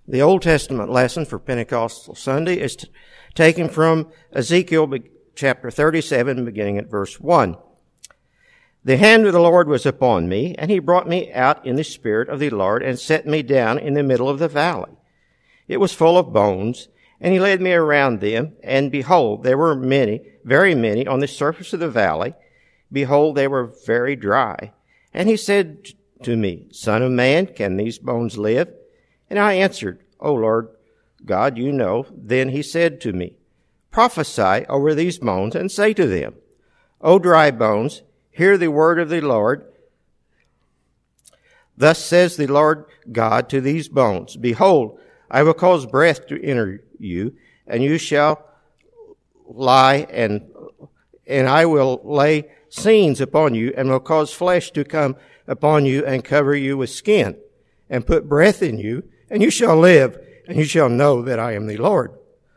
The Old Testament lesson for Pentecostal Sunday is taken from Ezekiel chapter 37, beginning at verse 1. The hand of the Lord was upon me, and he brought me out in the spirit of the Lord and set me down in the middle of the valley. It was full of bones, and he led me around them, and behold, there were many, very many on the surface of the valley. Behold, they were very dry. And he said to me, Son of man, can these bones live? And I answered, O Lord God, you know. Then he said to me, Prophesy over these bones and say to them, O dry bones, hear the word of the Lord. Thus says the Lord God to these bones, Behold, I will cause breath to enter you, and you shall lie, and I will lay scenes upon you, and will cause flesh to come upon you, and cover you with skin, and put breath in you, and you shall live, and you shall know that I am the Lord.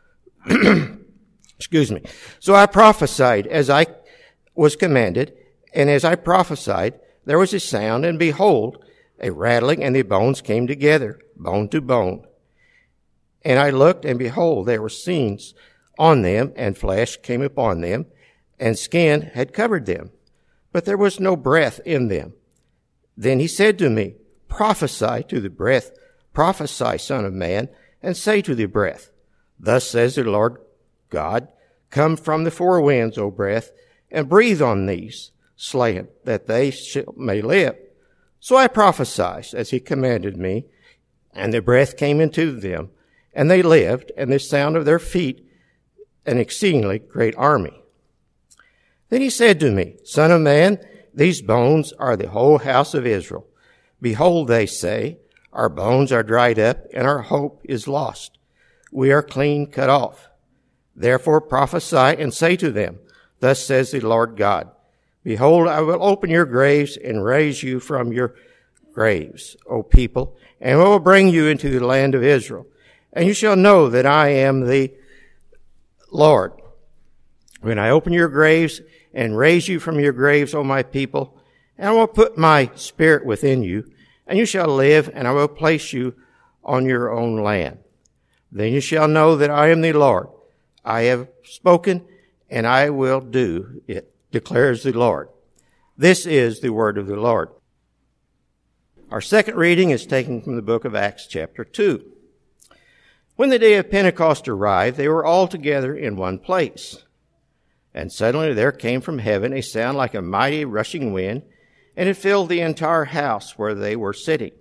Excuse me. So I prophesied as I was commanded, and as I prophesied, there was a sound, and behold, a rattling, and the bones came together, bone to bone. And I looked, and behold, there were scenes on them, and flesh came upon them, and skin had covered them, but there was no breath in them. Then he said to me, Prophesy to the breath, prophesy, Son of man, and say to the breath, Thus says the Lord God, Come from the four winds, O breath, and breathe on these, slain, that they may live. So I prophesied as he commanded me, and the breath came into them, and they lived, and the sound of their feet, an exceedingly great army. Then he said to me, Son of man, these bones are the whole house of Israel. Behold, they say, Our bones are dried up, and our hope is lost. We are clean cut off. Therefore prophesy and say to them, Thus says the Lord God, Behold, I will open your graves and raise you from your graves, O people, and will bring you into the land of Israel. And you shall know that I am the Lord. When I open your graves and raise you from your graves, O my people, and I will put my spirit within you, and you shall live, and I will place you on your own land. Then you shall know that I am the Lord. I have spoken, and I will do it, declares the Lord. This is the word of the Lord. Our second reading is taken from the book of Acts chapter 2. When the day of Pentecost arrived, they were all together in one place. And suddenly there came from heaven a sound like a mighty rushing wind, and it filled the entire house where they were sitting.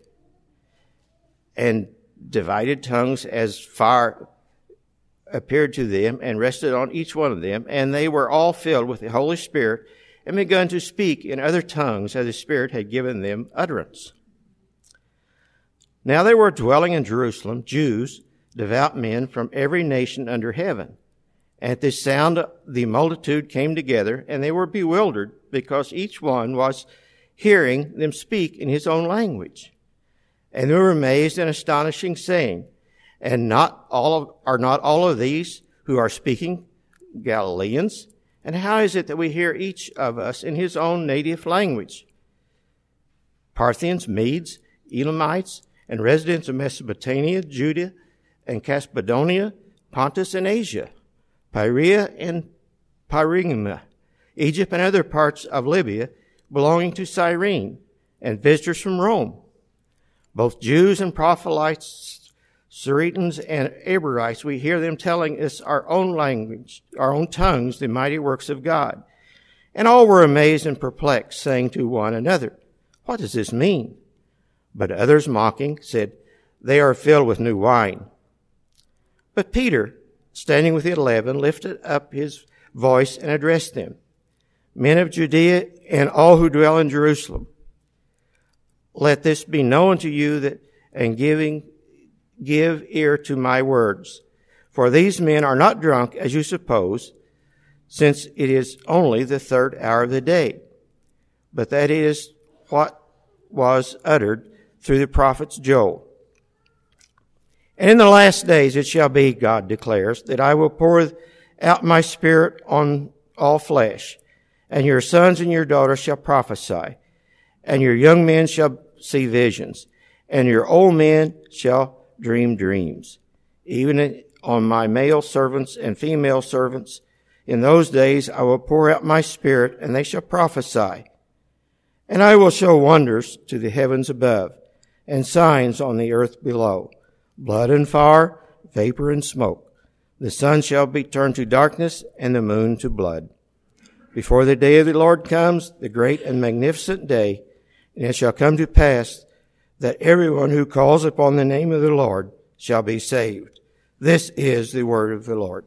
And divided tongues as fire appeared to them and rested on each one of them, and they were all filled with the Holy Spirit and begun to speak in other tongues as the Spirit had given them utterance. Now there were dwelling in Jerusalem Jews, devout men from every nation under heaven. At this sound, the multitude came together, and they were bewildered because each one was hearing them speak in his own language. And they were amazed and astonishing, saying, are not all of these who are speaking Galileans? And how is it that we hear each of us in his own native language? Parthians, Medes, Elamites, and residents of Mesopotamia, Judea, and Cappadocia, Pontus and Asia, Perea and Phrygia, Egypt and other parts of Libya belonging to Cyrene, and visitors from Rome, both Jews and proselytes, Syrians and Abarites, we hear them telling us our own language, our own tongues, the mighty works of God. And all were amazed and perplexed, saying to one another, What does this mean? But others, mocking, said, They are filled with new wine. But Peter, standing with the 11, lifted up his voice and addressed them, Men of Judea and all who dwell in Jerusalem, let this be known to you and give ear to my words. For these men are not drunk, as you suppose, since it is only the third hour of the day. But that is what was uttered through the prophets Joel. And in the last days it shall be, God declares, that I will pour out my spirit on all flesh, and your sons and your daughters shall prophesy, and your young men shall see visions, and your old men shall dream dreams. Even on my male servants and female servants, in those days I will pour out my Spirit, and they shall prophesy. And I will show wonders to the heavens above, and signs on the earth below, blood and fire, vapor and smoke. The sun shall be turned to darkness, and the moon to blood, before the day of the Lord comes, the great and magnificent day. And it shall come to pass that everyone who calls upon the name of the Lord shall be saved. This is the word of the Lord.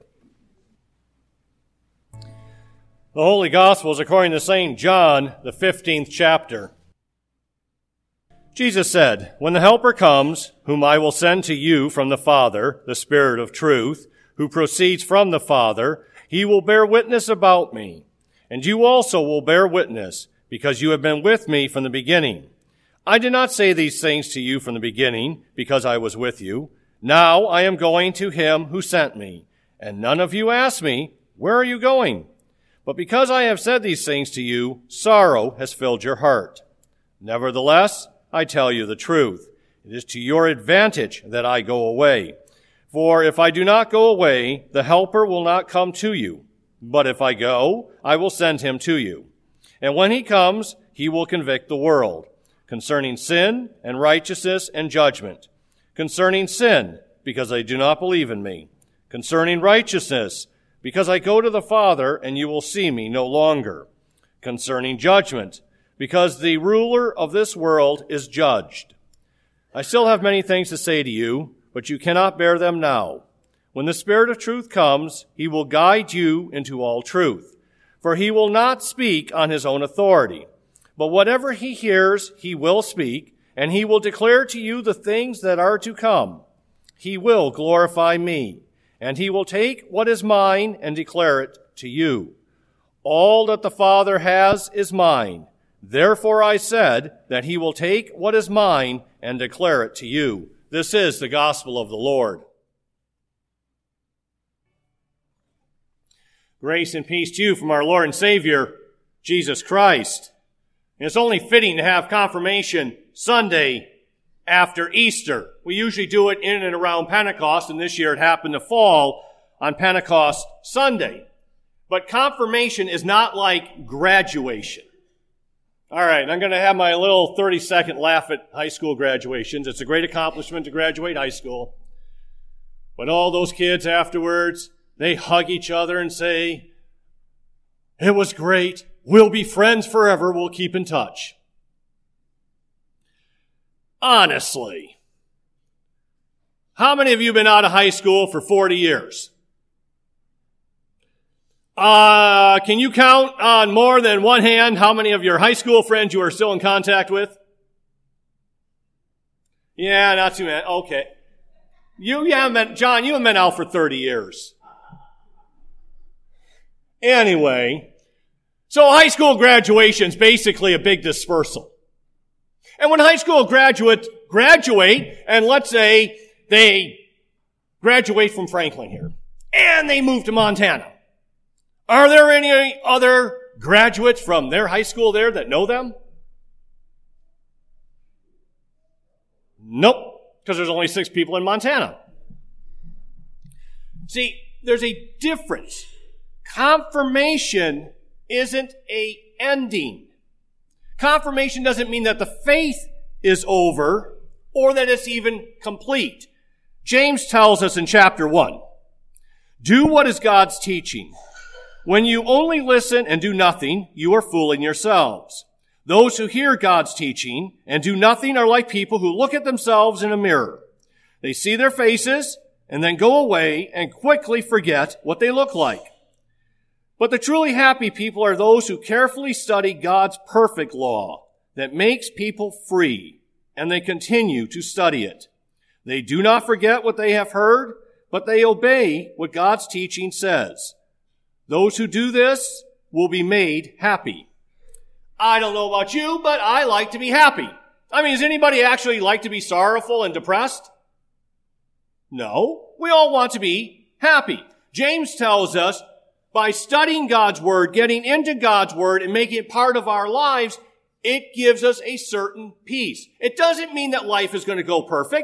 The Holy Gospel is according to St. John, the 15th chapter. Jesus said, "When the Helper comes, whom I will send to you from the Father, the Spirit of truth, who proceeds from the Father, he will bear witness about me. And you also will bear witness, because you have been with me from the beginning. I did not say these things to you from the beginning, because I was with you. Now I am going to him who sent me. And none of you asked me, 'Where are you going?' But because I have said these things to you, sorrow has filled your heart. Nevertheless, I tell you the truth. It is to your advantage that I go away. For if I do not go away, the Helper will not come to you. But if I go, I will send him to you. And when he comes, he will convict the world concerning sin and righteousness and judgment. Concerning sin, because they do not believe in me. Concerning righteousness, because I go to the Father and you will see me no longer. Concerning judgment, because the ruler of this world is judged. I still have many things to say to you, but you cannot bear them now. When the Spirit of truth comes, he will guide you into all truth. For he will not speak on his own authority, but whatever he hears, he will speak, and he will declare to you the things that are to come. He will glorify me, and he will take what is mine and declare it to you. All that the Father has is mine. Therefore I said that he will take what is mine and declare it to you." This is the gospel of the Lord. Grace and peace to you from our Lord and Savior, Jesus Christ. And it's only fitting to have confirmation Sunday after Easter. We usually do it in and around Pentecost, and this year it happened to fall on Pentecost Sunday. But confirmation is not like graduation. All right, I'm going to have my little 30-second laugh at high school graduations. It's a great accomplishment to graduate high school. But all those kids afterwards, they hug each other and say, "It was great. We'll be friends forever. We'll keep in touch." Honestly, how many of you have been out of high school for 40 years? Can you count on more than one hand how many of your high school friends you are still in contact with? Yeah, not too many. Okay. You haven't been out for 30 years. Anyway, so high school graduation is basically a big dispersal. And when high school graduates graduate, and let's say they graduate from Franklin here, and they move to Montana, are there any other graduates from their high school there that know them? Nope, because there's only 6 people in Montana. See, there's a difference. Confirmation isn't an ending. Confirmation doesn't mean that the faith is over or that it's even complete. James tells us in chapter 1, "Do what is God's teaching. When you only listen and do nothing, you are fooling yourselves. Those who hear God's teaching and do nothing are like people who look at themselves in a mirror. They see their faces and then go away and quickly forget what they look like. But the truly happy people are those who carefully study God's perfect law that makes people free, and they continue to study it. They do not forget what they have heard, but they obey what God's teaching says. Those who do this will be made happy." I don't know about you, but I like to be happy. I mean, does anybody actually like to be sorrowful and depressed? No. We all want to be happy. James tells us by studying God's Word, getting into God's Word, and making it part of our lives, it gives us a certain peace. It doesn't mean that life is going to go perfect.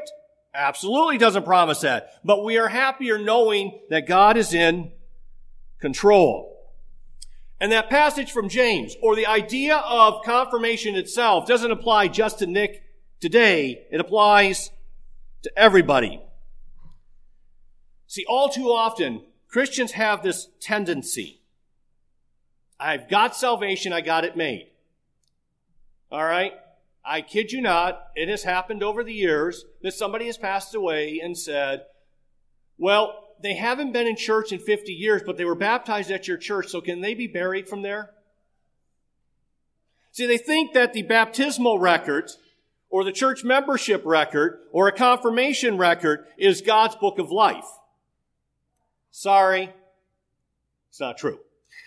Absolutely doesn't promise that. But we are happier knowing that God is in control. And that passage from James, or the idea of confirmation itself, doesn't apply just to Nick today. It applies to everybody. See, all too often, Christians have this tendency. I've got salvation, I got it made. All right? I kid you not, it has happened over the years that somebody has passed away and said, well, they haven't been in church in 50 years, but they were baptized at your church, so can they be buried from there? See, they think that the baptismal record, or the church membership record, or a confirmation record is God's book of life. Sorry, it's not true.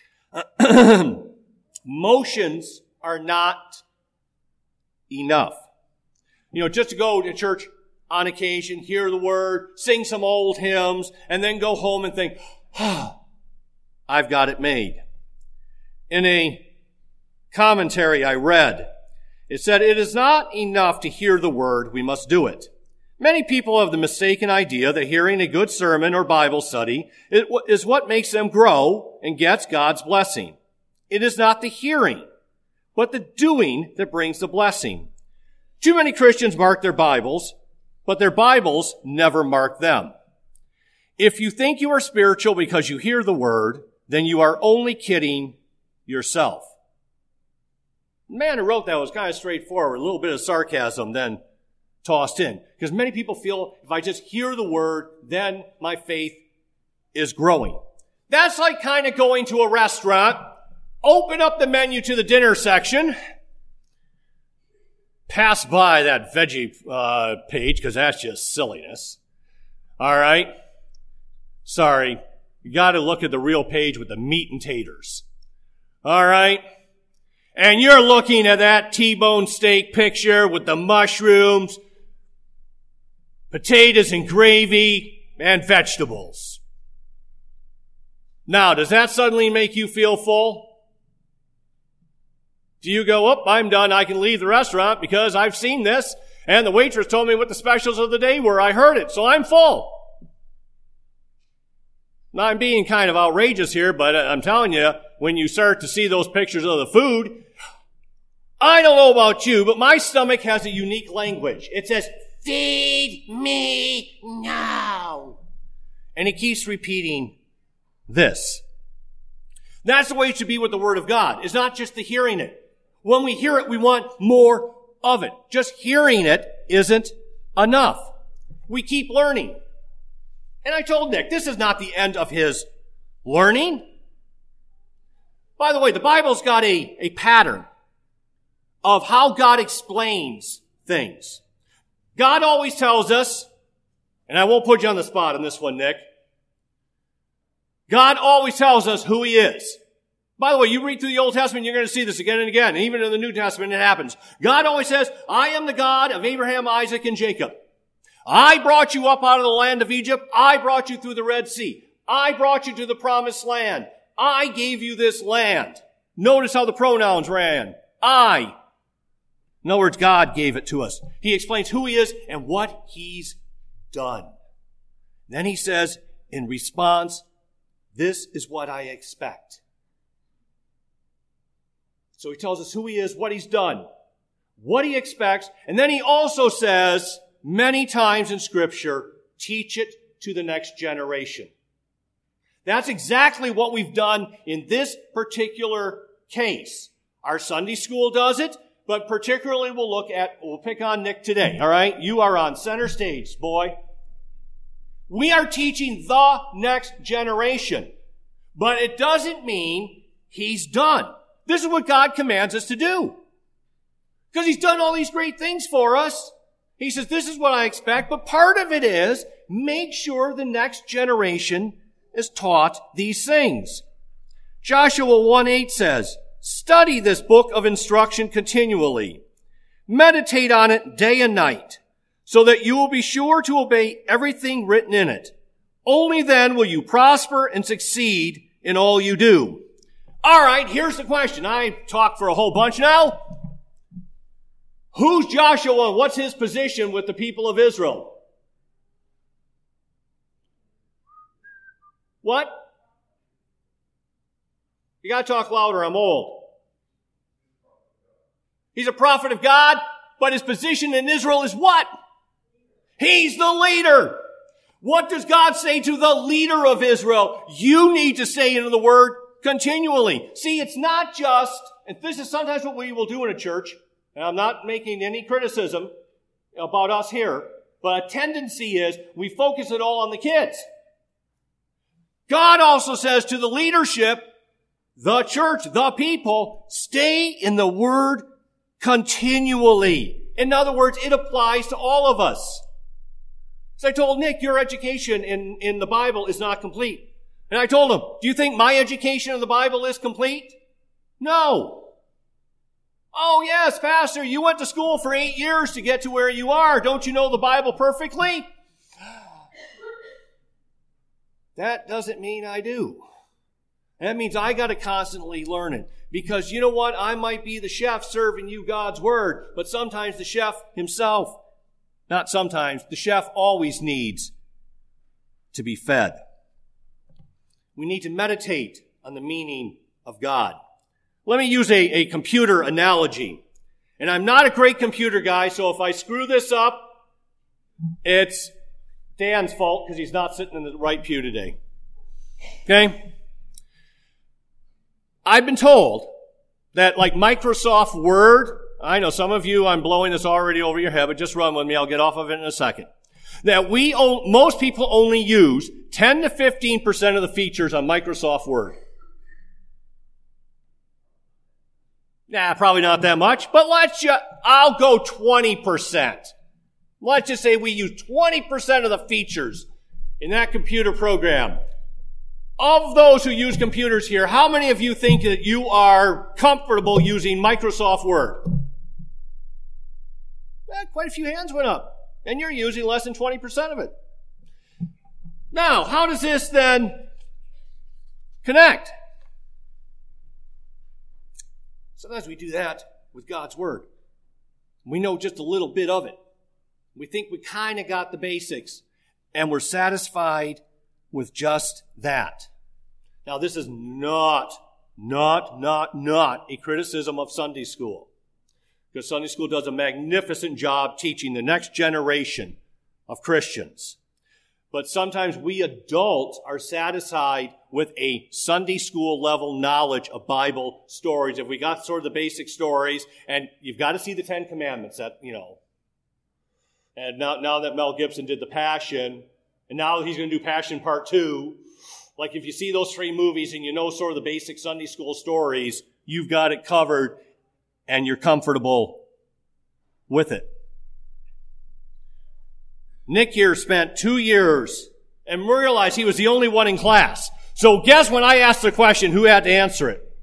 Motions are not enough. Just to go to church on occasion, hear the word, sing some old hymns, and then go home and think, I've got it made. In a commentary I read, it said, it is not enough to hear the word, we must do it. Many people have the mistaken idea that hearing a good sermon or Bible study is what makes them grow and gets God's blessing. It is not the hearing, but the doing that brings the blessing. Too many Christians mark their Bibles, but their Bibles never mark them. If you think you are spiritual because you hear the word, then you are only kidding yourself. The man who wrote that was kind of straightforward, a little bit of sarcasm then tossed in. Because many people feel if I just hear the word, then my faith is growing. That's like kind of going to a restaurant, open up the menu to the dinner section, pass by that veggie page, because that's just silliness. All right? Sorry. You got to look at the real page with the meat and taters. All right? And you're looking at that T-bone steak picture with the mushrooms, potatoes and gravy, and vegetables. Now, does that suddenly make you feel full? Do you go, I'm done, I can leave the restaurant because I've seen this, and the waitress told me what the specials of the day were, I heard it, so I'm full. Now, I'm being kind of outrageous here, but I'm telling you, when you start to see those pictures of the food, I don't know about you, but my stomach has a unique language. It says, feed me now. And it keeps repeating this. That's the way it should be with the Word of God. It's not just the hearing it. When we hear it, we want more of it. Just hearing it isn't enough. We keep learning. And I told Nick, this is not the end of his learning. By the way, the Bible's got a pattern of how God explains things. God always tells us, and I won't put you on the spot on this one, Nick. God always tells us who He is. By the way, you read through the Old Testament, you're going to see this again and again. And even in the New Testament, it happens. God always says, I am the God of Abraham, Isaac, and Jacob. I brought you up out of the land of Egypt. I brought you through the Red Sea. I brought you to the promised land. I gave you this land. Notice how the pronouns ran. I. In other words, God gave it to us. He explains who He is and what He's done. Then He says, in response, this is what I expect. So He tells us who He is, what He's done, what He expects, and then He also says, many times in Scripture, teach it to the next generation. That's exactly what we've done in this particular case. Our Sunday school does it, but particularly we'll pick on Nick today, all right? You are on center stage, boy. We are teaching the next generation, but it doesn't mean He's done. This is what God commands us to do. Because He's done all these great things for us. He says, this is what I expect, but part of it is make sure the next generation is taught these things. Joshua 1:8 says, study this book of instruction continually. Meditate on it day and night, so that you will be sure to obey everything written in it. Only then will you prosper and succeed in all you do. All right, here's the question. I talked for a whole bunch now. Who's Joshua? What's his position with the people of Israel? What? You got to talk louder. I'm old. He's a prophet of God, but his position in Israel is what? He's the leader. What does God say to the leader of Israel? You need to say into the word continually. See, it's not just, and this is sometimes what we will do in a church, and I'm not making any criticism about us here, but a tendency is we focus it all on the kids. God also says to the leadership, the church, the people, stay in the word continually. In other words, it applies to all of us. So I told Nick, your education in the Bible is not complete. And I told him, do you think my education of the Bible is complete? No. Oh yes, Pastor, you went to school for 8 years to get to where you are. Don't you know the Bible perfectly? That doesn't mean I do. That means I got to constantly learn it. Because you know what? I might be the chef serving you God's word, but sometimes the chef himself, not sometimes, the chef always needs to be fed. We need to meditate on the meaning of God. Let me use a computer analogy. And I'm not a great computer guy, so if I screw this up, it's Dan's fault because he's not sitting in the right pew today. Okay? I've been told that like Microsoft Word, I know some of you, I'm blowing this already over your head, but just run with me. I'll get off of it in a second. That most people only use 10 to 15% of the features on Microsoft Word. Nah, probably not that much, but I'll go 20%. Let's just say we use 20% of the features in that computer program. Of those who use computers here, how many of you think that you are comfortable using Microsoft Word? Quite a few hands went up. And you're using less than 20% of it. Now, how does this then connect? Sometimes we do that with God's Word. We know just a little bit of it. We think we kind of got the basics. And we're satisfied with just that. Now, this is not a criticism of Sunday school. Because Sunday school does a magnificent job teaching the next generation of Christians. But sometimes we adults are satisfied with a Sunday school level knowledge of Bible stories. If we got sort of the basic stories, and you've got to see the Ten Commandments, that, you know. And now that Mel Gibson did The Passion, and now he's going to do Passion Part 2, like if you see those 3 movies and you know sort of the basic Sunday school stories, you've got it covered and you're comfortable with it. Nick here spent 2 years and realized he was the only one in class. So guess when I asked the question, who had to answer it?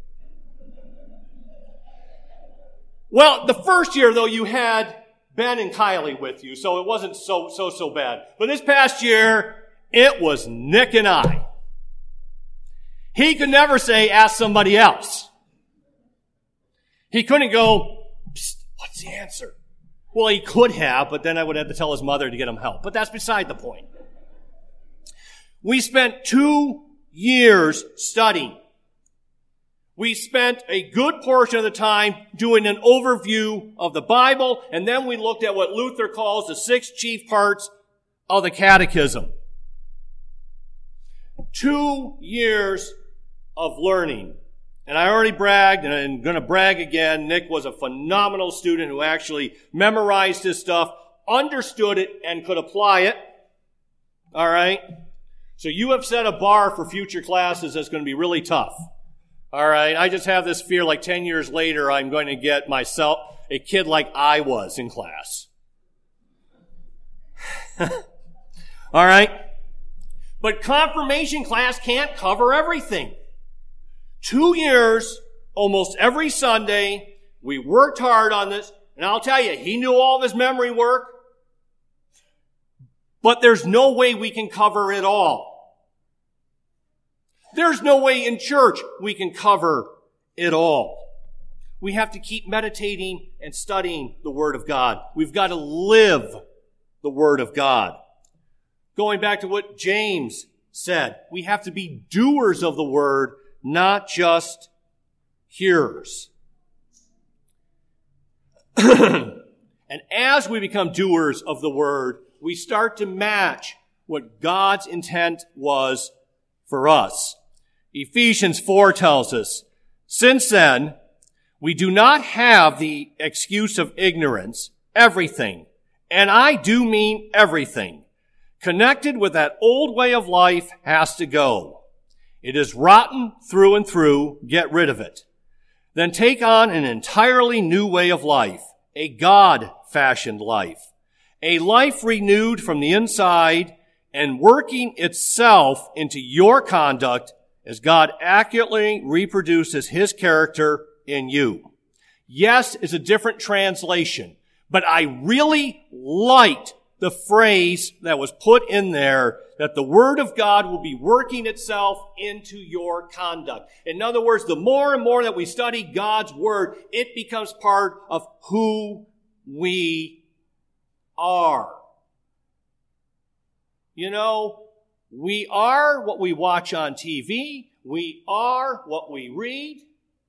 Well, the first year though, you had Ben and Kylie with you, so it wasn't so bad. But this past year, it was Nick and I. He could never say, ask somebody else. He couldn't go, psst, what's the answer? Well, he could have, but then I would have to tell his mother to get him help. But that's beside the point. We spent 2 years studying. We spent a good portion of the time doing an overview of the Bible, and then we looked at what Luther calls the 6 chief parts of the Catechism. 2 years of learning. And I already bragged, and I'm going to brag again. Nick was a phenomenal student who actually memorized his stuff, understood it, and could apply it. All right? So you have set a bar for future classes that's going to be really tough. All right? I just have this fear like 10 years later I'm going to get myself a kid like I was in class. All right? But confirmation class can't cover everything. 2 years, almost every Sunday, we worked hard on this. And I'll tell you, he knew all of his memory work. But there's no way we can cover it all. There's no way in church we can cover it all. We have to keep meditating and studying the Word of God. We've got to live the Word of God. Going back to what James said. We have to be doers of the word, not just hearers. And as we become doers of the word, we start to match what God's intent was for us. Ephesians 4 tells us, since then, we do not have the excuse of ignorance. Everything, and I do mean everything, connected with that old way of life has to go. It is rotten through and through. Get rid of it. Then take on an entirely new way of life, a God-fashioned life, a life renewed from the inside and working itself into your conduct as God accurately reproduces his character in you. Yes is a different translation, but I really liked the phrase that was put in there that the Word of God will be working itself into your conduct. In other words, the more and more that we study God's Word, it becomes part of who we are. You know, we are what we watch on TV. We are what we read.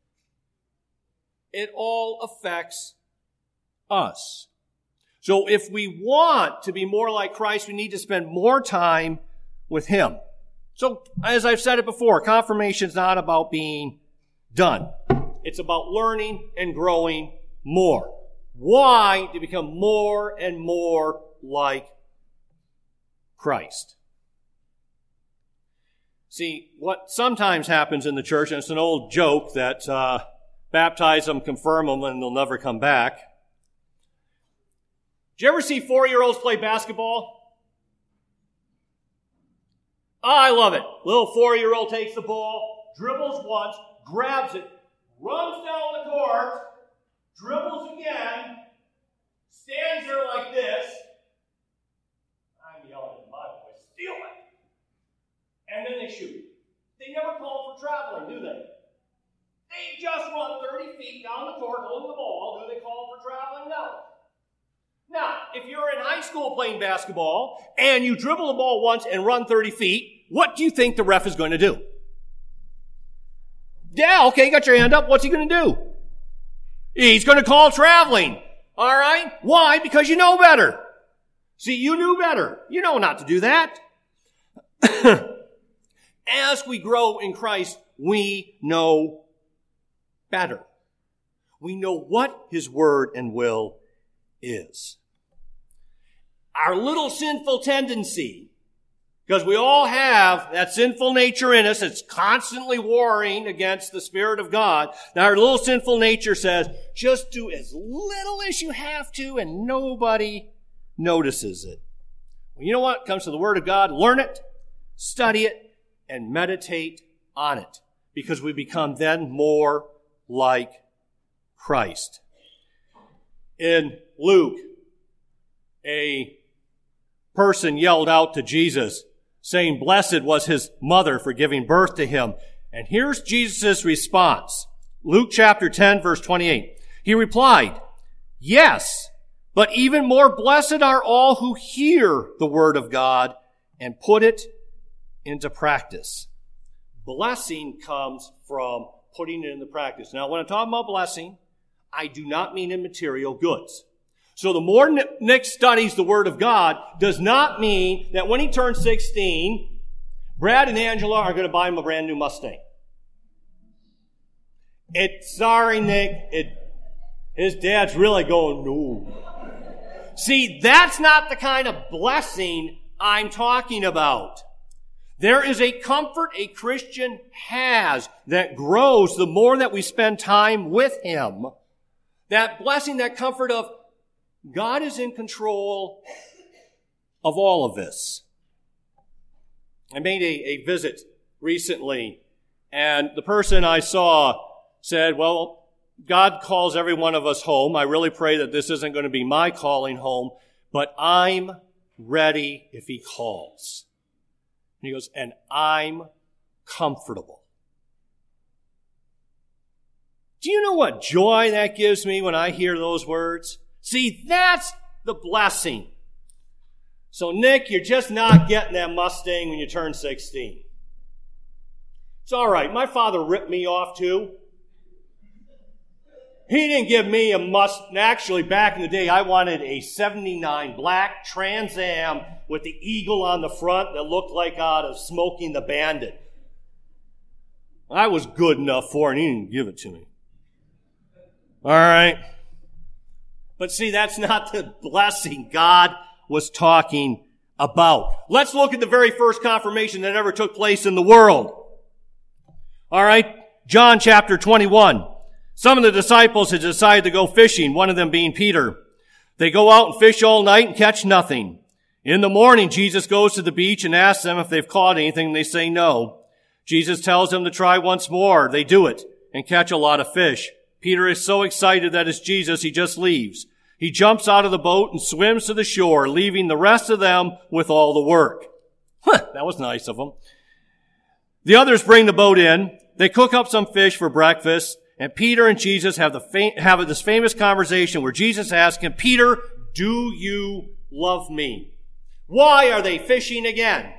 It all affects us. So if we want to be more like Christ, we need to spend more time with him. So as I've said it before, confirmation is not about being done. It's about learning and growing more. Why? To become more and more like Christ. See, what sometimes happens in the church, and it's an old joke that baptize them, confirm them, and they'll never come back. Did you ever see 4-year-olds play basketball? Oh, I love it. Little 4-year-old takes the ball, dribbles once, grabs it, runs down the court, dribbles again, stands there like this. I'm yelling at my voice, steal it. And then they shoot. They never call for traveling, do they? They just run 30 feet down the court holding the ball. Do they call for traveling? No. Now, if you're in high school playing basketball and you dribble the ball once and run 30 feet, what do you think the ref is going to do? Yeah, okay, you got your hand up. What's he going to do? He's going to call traveling. All right? Why? Because you know better. See, you knew better. You know not to do that. As we grow in Christ, we know better. We know what his word and will is. Our little sinful tendency, because we all have that sinful nature in us, it's constantly warring against the Spirit of God. Now our little sinful nature says, just do as little as you have to and nobody notices it. Well, you know what? It comes to the Word of God, learn it, study it, and meditate on it, because we become then more like Christ. In Luke, a person yelled out to Jesus, saying, blessed was his mother for giving birth to him. And here's Jesus' response. Luke chapter 10, verse 28. He replied, yes, but even more blessed are all who hear the word of God and put it into practice. Blessing comes from putting it into practice. Now, when I'm talking about blessing, I do not mean in material goods. So the more Nick studies the Word of God does not mean that when he turns 16, Brad and Angela are going to buy him a brand new Mustang. Sorry, Nick, his dad's really going, no. See, that's not the kind of blessing I'm talking about. There is a comfort a Christian has that grows the more that we spend time with him. That blessing, that comfort of God is in control of all of this. I made a visit recently, and the person I saw said, well, God calls every one of us home. I really pray that this isn't going to be my calling home, but I'm ready if he calls. And he goes, and I'm comfortable. Do you know what joy that gives me when I hear those words? See, that's the blessing. So, Nick, you're just not getting that Mustang when you turn 16. It's all right. My father ripped me off, too. He didn't give me a Mustang. Actually, back in the day, I wanted a 79 black Trans Am with the eagle on the front that looked like out of Smokey the Bandit. I was good enough for it, and he didn't give it to me. All right. But see, that's not the blessing God was talking about. Let's look at the very first confirmation that ever took place in the world. All right. John chapter 21. Some of the disciples had decided to go fishing, one of them being Peter. They go out and fish all night and catch nothing. In the morning, Jesus goes to the beach and asks them if they've caught anything. They say no. Jesus tells them to try once more. They do it and catch a lot of fish. Peter is so excited that it's Jesus, he just leaves. He jumps out of the boat and swims to the shore, leaving the rest of them with all the work. That was nice of them. The others bring the boat in. They cook up some fish for breakfast. And Peter and Jesus have this famous conversation where Jesus asks him, Peter, do you love me? Why are they fishing again?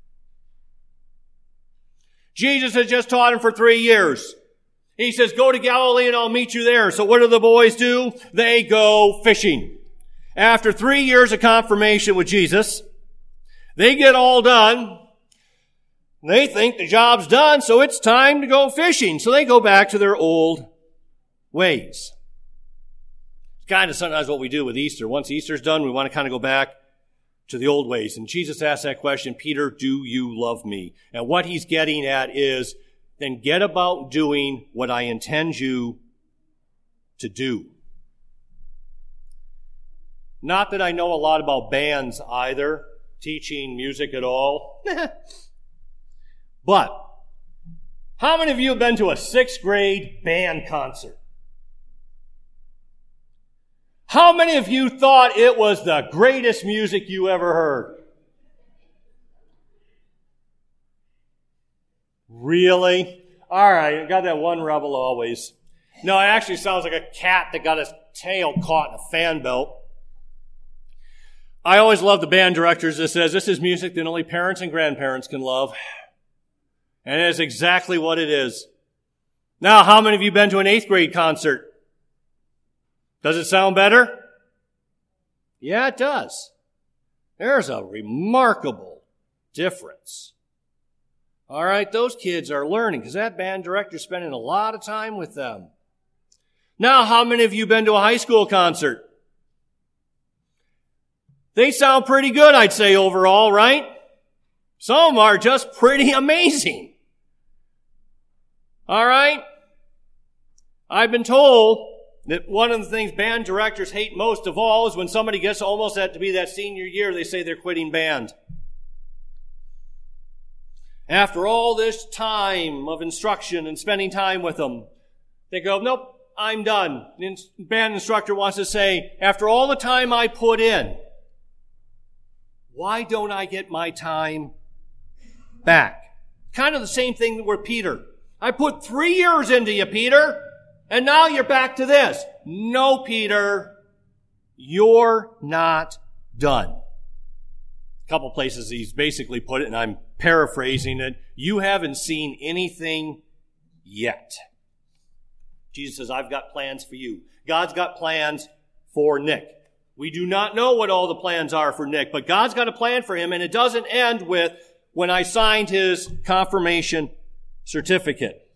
Jesus has just taught him for 3 years. He says, go to Galilee and I'll meet you there. So what do the boys do? They go fishing. After 3 years of confirmation with Jesus, they get all done. They think the job's done, so it's time to go fishing. So they go back to their old ways. It's kind of sometimes what we do with Easter. Once Easter's done, we want to kind of go back to the old ways. And Jesus asked that question, Peter, do you love me? And what he's getting at is, then get about doing what I intend you to do. Not that I know a lot about bands either, teaching music at all. But, how many of you have been to a 6th grade band concert? How many of you thought it was the greatest music you ever heard? Really? All right, I got that one rebel always. No, it actually sounds like a cat that got his tail caught in a fan belt. I always love the band directors that says, this is music that only parents and grandparents can love. And it is exactly what it is. Now, how many of you been to an 8th grade concert? Does it sound better? Yeah, it does. There's a remarkable difference. All right, those kids are learning because that band director's spending a lot of time with them. Now, how many of you been to a high school concert? They sound pretty good, I'd say, overall, right? Some are just pretty amazing. All right? I've been told that one of the things band directors hate most of all is when somebody gets almost to be that senior year, they say they're quitting band. After all this time of instruction and spending time with them, they go, nope, I'm done. The band instructor wants to say, after all the time I put in, why don't I get my time back? Kind of the same thing with Peter. I put 3 years into you, Peter, and now you're back to this. No, Peter, you're not done. A couple places he's basically put it, and I'm paraphrasing it. You haven't seen anything yet. Jesus says, I've got plans for you. God's got plans for Nick. We do not know what all the plans are for Nick, but God's got a plan for him, and it doesn't end with when I signed his confirmation certificate.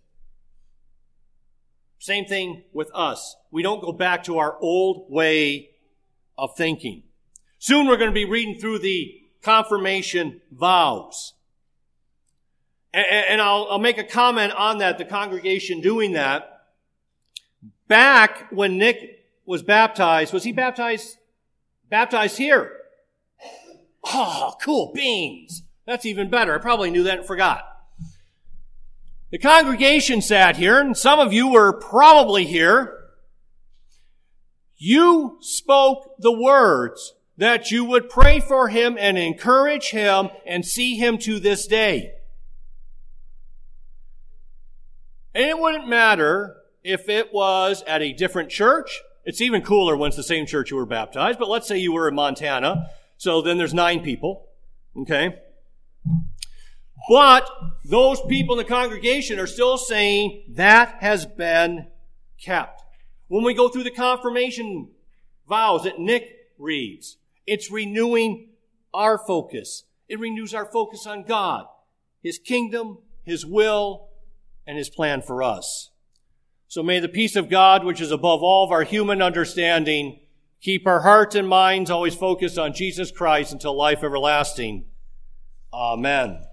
Same thing with us. We don't go back to our old way of thinking. Soon we're going to be reading through the confirmation vows. And I'll make a comment on that, the congregation doing that. Back when Nick was baptized, was he baptized here? Oh, cool beans. That's even better. I probably knew that and forgot. The congregation sat here, and some of you were probably here. You spoke the words that you would pray for him and encourage him and see him to this day. And it wouldn't matter if it was at a different church. It's even cooler when it's the same church you were baptized, but let's say you were in Montana. So then there's 9 people. Okay? But those people in the congregation are still saying that has been kept. When we go through the confirmation vows that Nick reads, it's renewing our focus. It renews our focus on God, His kingdom, His will, and His plan for us. So may the peace of God, which is above all of our human understanding, keep our hearts and minds always focused on Jesus Christ until life everlasting. Amen.